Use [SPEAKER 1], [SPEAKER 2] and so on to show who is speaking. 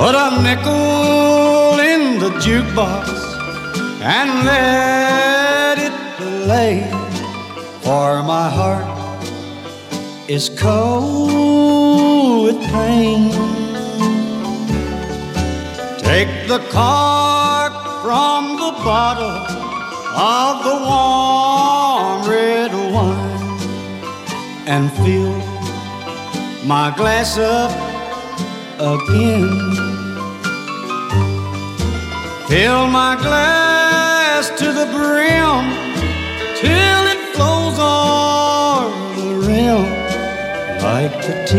[SPEAKER 1] Put a nickel in the jukebox and let it play, for my heart is cold with pain. Take the cork from the bottle of the warm red wine and fill my glass up again. Fill my glass to the brim till it flows over the rim like the